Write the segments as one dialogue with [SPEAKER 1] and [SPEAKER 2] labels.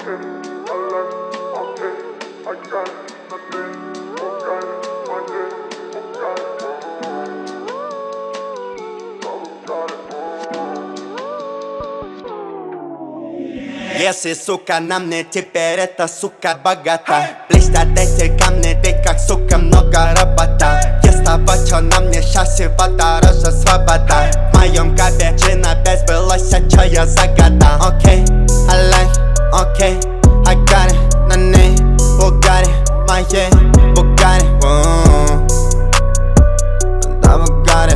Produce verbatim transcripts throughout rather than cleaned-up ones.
[SPEAKER 1] Если, сука, на мне теперь эта сука богата, блестят эти камни, ведь как, сука, много работа. Без того, что на мне сейчас всего дороже свобода. В моем капе джина без былося, чё я загадал. Окей, I like, окей, I got it, на ней Бугари, моей Бугари, да Бугари,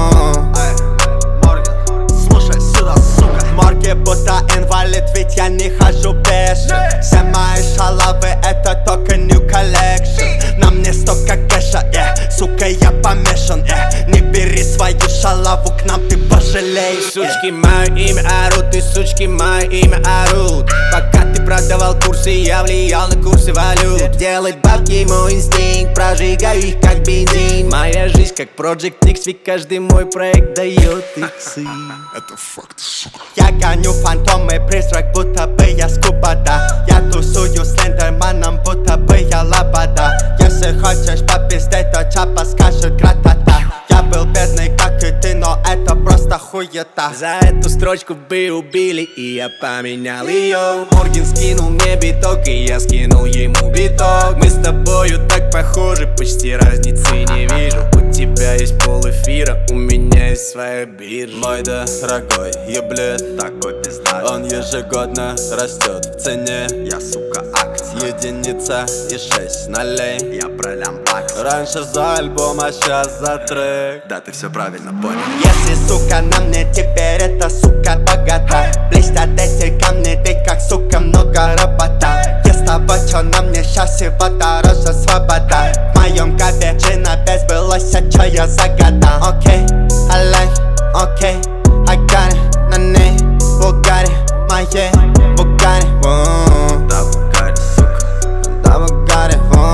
[SPEAKER 1] слушай сюда, сука. В морге будто инвалид, ведь я не хожу пешим. Все мои шалавы это только new collection. На мне столько кэша, yeah. Сука, я помешан, yeah. Не бери свою шалаву к нам, ты пожалеешь, yeah.
[SPEAKER 2] Сучки мое имя орут, и сучки мое имя орут. Пока ты продавал курсы, я влиял на курсы валют. Делать бабки мой инстинкт, прожигаю их как бензин. Моя жизнь как Project X, ведь каждый мой проект дает иксы.
[SPEAKER 3] Это факт, сука.
[SPEAKER 1] Я гоню фантомы, призрак, будто бы я скубада. Я тусую с лендерманом, будто бы я лобода. Если хочешь попиздеть, то чапа скажет гратата. Я был бедный, как и ты, но это просто хуета.
[SPEAKER 2] За эту строчку бы убили, и я поменял ее. Моргин скинул мне биток, и я скинул ему биток. Мы с тобою так похожи, почти разницы не вижу. У тебя есть полэфира, у меня есть своя биржа.
[SPEAKER 4] Мой дорогой еблет такой пиздак, он ежегодно растет в цене.
[SPEAKER 1] Я, сука, акция.
[SPEAKER 4] Единица и шесть нолей.
[SPEAKER 1] Я про лямбакс.
[SPEAKER 4] Раньше за альбом, а сейчас за трек.
[SPEAKER 1] Да, ты все правильно понял. Если, сука, на мне теперь эта сука богата, блестят эти камни, ведь как, сука, много работа. Без того, что на мне сейчас всего дороже свобода. В моем капе джина без былося, чё я загадал. Окей, I like, окей, I got it, на ней Бугари, моей Бугари, да Бугари, сука, да Бугари.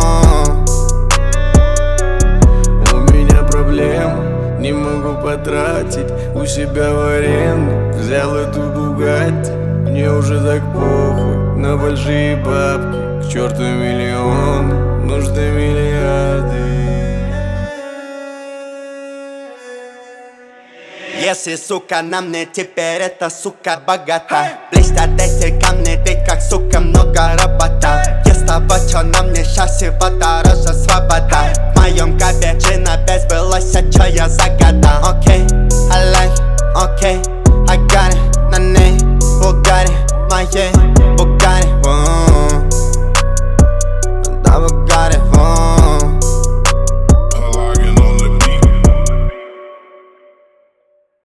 [SPEAKER 2] У меня проблем, не могу потратить у себя в аренду. Взял эту Бугатти, мне уже так похуй на большие бабки. К черту миллион, нужны миллиарды.
[SPEAKER 1] Если, сука, на мне теперь эта сука богата, блестят эти камни, ведь как, сука, много работа. Без того, что на мне сейчас всего дороже свобода. В моем капе джина без былося, чё я загадал.